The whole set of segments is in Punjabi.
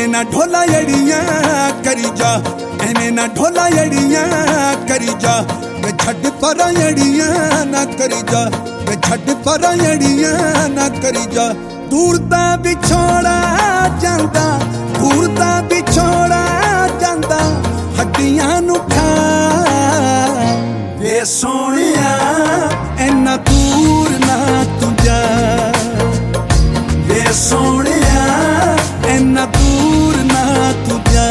ਐਵੇਂ ਨਾ ਢੋਲਾ ਜੜੀਆਂ ਕਰੀ ਜਾ, ਐਵੇਂ ਨਾ ਢੋਲਾ ਜੜੀਆਂ ਕਰੀ ਜਾ, ਵੇ ਛੱਡ ਪਰਾਂ ਜੜੀਆਂ ਨਾ ਕਰੀ ਜਾ, ਵੇ ਛੱਡ ਪਰਾਂ ਜੜੀਆਂ ਨਾ ਕਰੀ ਜਾ। ਦੂਰ ਦਾ ਵਿਛੋੜਾ ਜਾਂਦਾ, ਦੂਰ ਦਾ ਵਿਛੋੜਾ ਜਾਂਦਾ, ਹੱਡੀਆਂ ਨੂੰ ਖਾ ਵੇ ਸੋਹਣਿਆ ਐਨਾ ਦੂਰ ਨਾ ਤੂੰ ਜਾ, ਵੇ ਸੋਹਣਿਆ ਐਨਾ ਦੂਰ ਨਾ ਤੂੰ ਜਾ।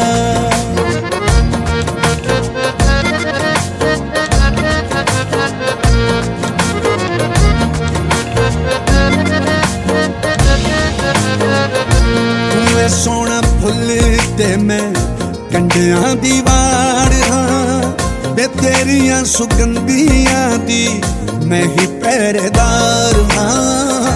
ਵੇ ਸੋਹਣਾ ਫੁੱਲ ਤੇ ਮੈਂ ਕੰਡਿਆਂ ਦੀ ਵਾੜ ਹਾਂ, ਵੇ ਤੇਰੀਆਂ ਸੁਗੰਧੀਆਂ ਦੀ ਮੈਂ ਹੀ ਪਹਿਰੇਦਾਰ ਹਾਂ।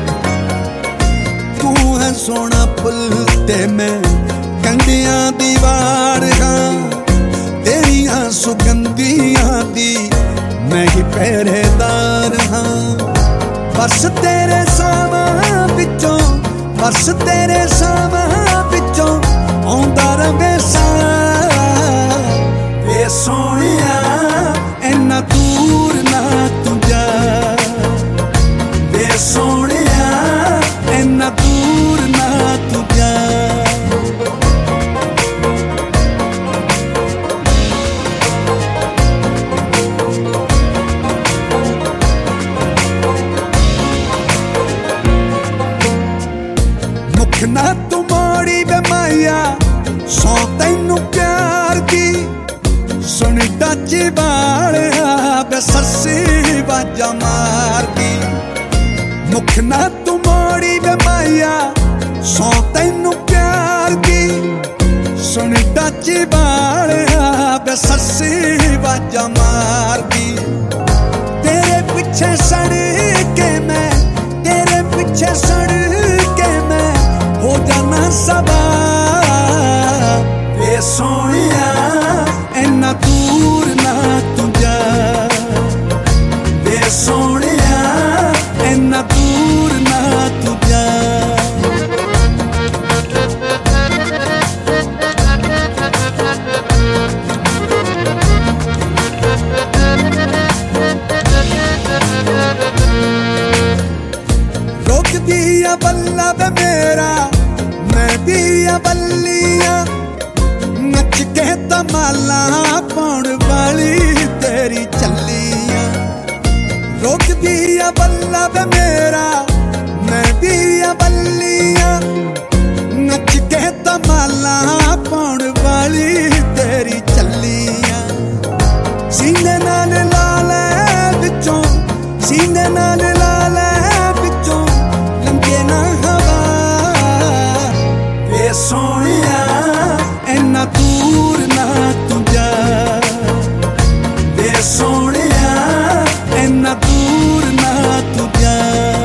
ਤੂੰ ਹੈ ਸੋਹਣਾ ਫੁੱਲ ਤੇ ਮੈਂ ਕੰਡਿਆਂ ਦੀ ਵਾੜ ਹਾਂ, ਤੇਰੀਆਂ ਸੁਗੰਧੀਆਂ ਦੀ ਮੈਂ ਹੀ ਪਹਿਰੇਦਾਰ ਹਾਂ। ਬਸ ਤੇਰੇ ਸਾਵਾਂ ਵਿੱਚੋਂ, ਬਸ ਤੇਰੇ ਸਾਵਾਂ ਵਿੱਚੋਂ ਆਉਂਦਾ ਰਵੇ ਸਾਹ ਵੇ ਸੋਹਣਿਆ ਐਨਾ ਦੂਰ ਨਾ ਤੂੰ ਜਾ, ਵੇ ਸੋਹਣਿਆ ਐਨਾ ਦੂਰ ਨਾ ਤੂੰ ਜਾ। ਮੁਖ ਨਾ ਤੂੰ ਮੋੜੀ ਵੇ ਮਾਇਆ ਸੌ ਤੈਨੂੰ ਪਿਆਰ ਦੀ, ਸੁਣ ਡੱਚ ਵਾਲਿਆ ਵੇ ਸੱਸੀ ਵਾਜਾ ਮਾਰਦੀ। ਮੁਖ ਨਾ ਤੂੰ ਮੋੜੀ ਵੇ ਮਾਇਆ ਸੌ ਤੈਨੂੰ ਪਿਆਰ ਦੀ, ਸੁਣ ਡੱਚ ਵਾਲਿਆ ਵੇ ਸੱਸੀ ਵਾਜਾ ਮਾਰਦੀ। ਤੇਰੇ ਪਿੱਛੇ ਸੜ ਕੇ ਮੈਂ, ਤੇਰੇ ਪਿੱਛੇ ਸੜ ਕੇ ਮੈਂ ਹੋ ਜਾਣਾ ਸਬਾ ਵੇ ਸੋਹਣਿਆ ਐਨਾ ਦੂਰ ਨਾ ਤੂੰ ਜਾ, ਵੇ ਸੋਹਣਿਆ ਐਨਾ ਦੂਰ ਨਾ ਤੂੰ ਜਾ। ਰੁਕਦੀ ਆ ਬੱਲਾ ਵੇ ਮੇਰਾ, ਮੈਂ ਵੀ ਆ ਬੱਲੀਆਂ, ਨੱਚ ਕੇ ਧਮਾਲਾਂ ਪਾਉਣ ਵਾਲੀ ਤੇਰੀ ਚੱਲੀਆਂ। ਰੁਕਦੀ ਆ ਬੱਲਾ ਵੇ ਮੇਰਾ, ਮੈਂ ਵੀ ਆ ਬੱਲੀਆਂ, ਨੱਚ ਕੇ ਧਮਾਲਾਂ ਪਾਉਣ ਵਾਲੀ ਤੇਰੀ ਚੱਲੀਆਂ। ਸੀਨੇ ਨਾਲ ਲਾ ਲੈ ਵਿੱਚੋਂ, ਸੀਨੇ ਨਾਲ ਲਾ ਲੈ ਵਿੱਚੋਂ ਲੰਘੇ ਨਾ ਹਵਾ ਵੇ ਸੋਹਣਿਆ ਐਨਾ ਦੂਰ ਨਾ ਤੂੰ ਜਾ, ਵੇ ਸੋਹਣਿਆ ਐਨਾ ਦੂਰ ਨਾ ਤੂੰ ਜਾ।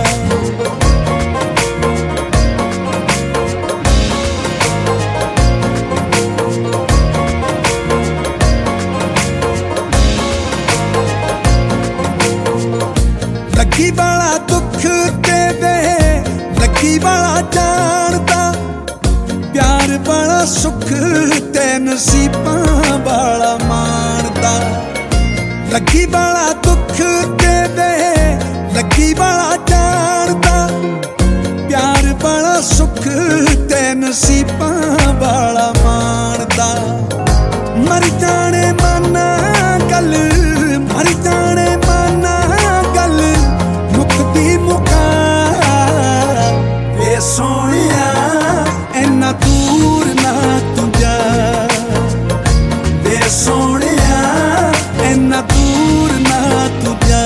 ਲੱਗੀ ਵਾਲਾ ਦੁੱਖ ਤੇ ਵੇ, ਲੱਗੀ ਵਾਲਾ ਜਾਣਦਾ, ਪਿਆਰ ਵਾਲਾ ਸੁੱਖ ਤੇ ਨਸੀਬਾਂ ਵਾਲਾ ਮਾਣਦਾ। ਲੱਗੀ ਵਾਲਾ ਦੁੱਖ ਤੇ ਵੇ, ਲੱਗੀ ਵਾਲਾ ਜਾਣਦਾ, ਪਿਆਰ ਵਾਲਾ ਸੁੱਖ ਤੇ ਨਸੀਬਾਂ ਵਾਲਾ ਮਾਣਦਾ। ਮਰ ਜਾਣੇ ਮਾਨਾ ਗੱਲ, ਮਰ ਜਾਣੇ ਮਾਨਾ ਗੱਲ, ਮੁੱਕਦੀ ਮੁਕਾ ਵੇ ਸੋਹਣਿਆ ਐਨਾ ਦੂਰ ਨਾ ਤੂੰ ਜਾ, ਵੇ ਸੋਹਣਿਆ ਐਨਾ ਦੂਰ ਨਾ ਤੂੰ ਜਾ,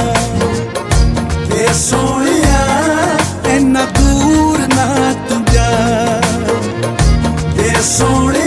ਵੇ ਸੋਹਣਿਆ ਐਨਾ ਦੂਰ ਨਾ ਤੂੰ ਜਾ, ਵੇ ਸੋਹਣਿਆ।